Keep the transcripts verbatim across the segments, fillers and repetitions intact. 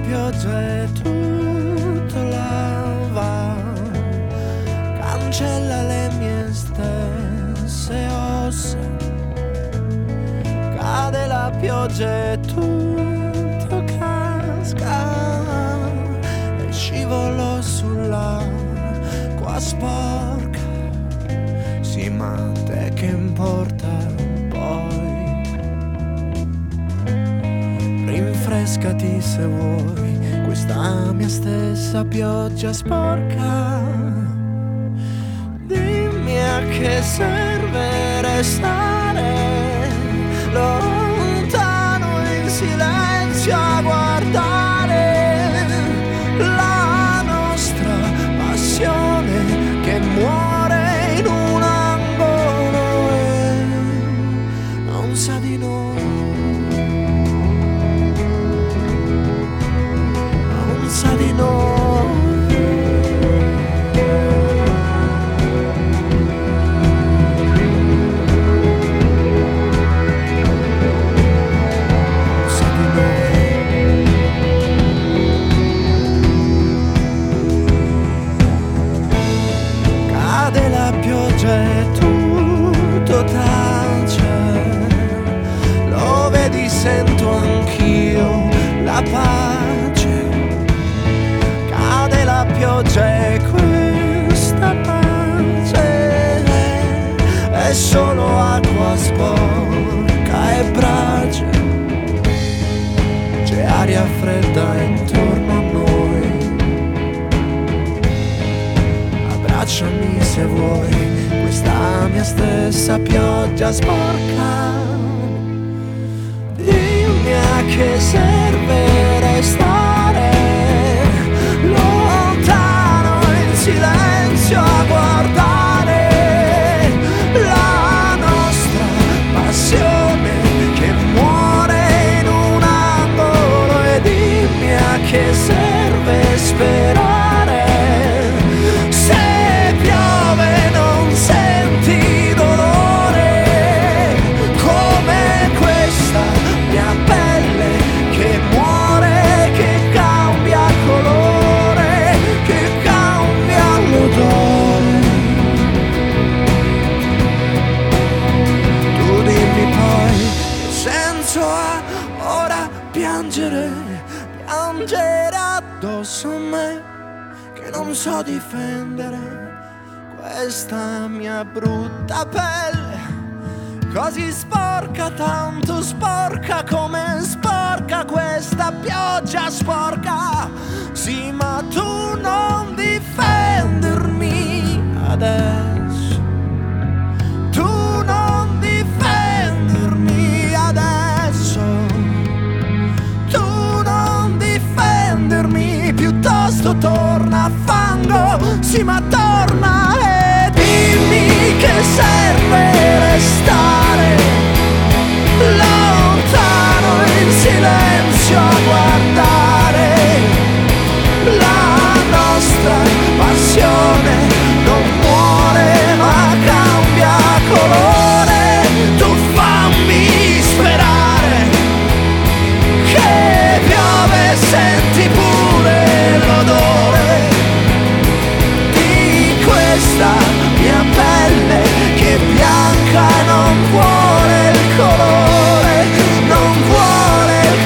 pioggia e tutto lava, cancella le mie stesse ossa. Cade la pioggia e tutto casca e scivolo sull'acqua sporca. Sì, ma te che importa poi? Rinfrescati se vuoi questa mia stessa pioggia sporca. Dimmi a che serve restare lontano in silenzio a guardare la nostra passione che muore in un angolo e non sa di noi, non sa di noi. E tutto tace, lo vedi, sento anch'io la pace. Cade la pioggia e questa pace è solo acqua sporca e brace. C'è aria fredda intorno a noi, abbracciami se vuoi questa mia stessa pioggia sporca. Dimmi a che serve restare lontano in silenzio a guardare la nostra passione che muore in un angolo. E dimmi a che serve sperare. Piangere, piangere addosso a me che non so difendere questa mia brutta pelle, così sporca, tanto sporca come sporca questa pioggia sporca. Sì, ma tu non difendermi adesso, tu non difendermi adesso, piuttosto torna a fango, sì, ma torna e dimmi che serve restare lontano in silenzio a guardare la nostra passione non muore ma cambia colore. Tu fammi sperare che piove, senti pure l'odore di questa mia pelle che bianca non vuole il colore, non vuole il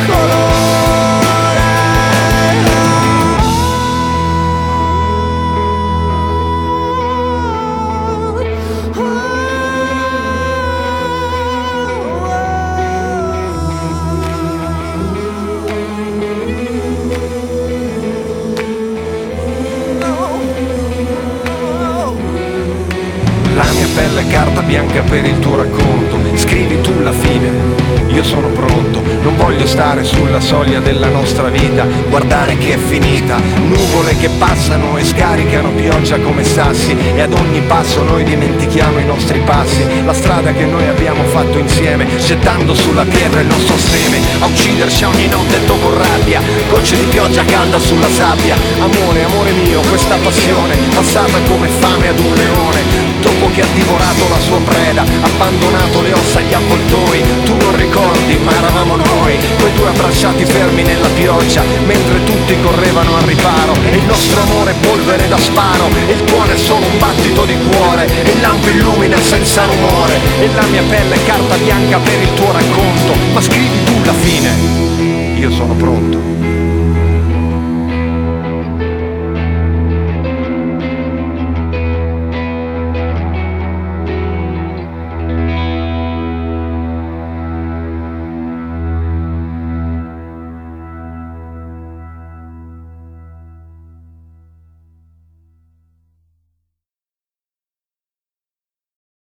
pelle carta bianca per il tuo racconto, scrivi tu la fine, io sono pronto, non voglio stare sulla soglia della nostra vita, guardare che è finita, nuvole che passano e scaricano pioggia come sassi e ad ogni passo noi dimentichiamo i nostri passi, la strada che noi abbiamo fatto insieme, gettando sulla terra il nostro seme, a ucciderci ogni notte dopo rabbia, gocce di pioggia calda sulla sabbia, amore, amore mio, questa passione, passata come fame ad un leone, dopo lupo che ha divorato la sua preda, abbandonato le ossa agli avvoltoi. Tu non ricordi, ma eravamo noi, quei due abbracciati fermi nella pioggia, mentre tutti correvano al riparo. E il nostro amore è polvere da sparo, e il tuo è solo un battito di cuore, e il lampo illumina senza rumore, e la mia pelle è carta bianca per il tuo racconto. Ma scrivi tu la fine, io sono pronto.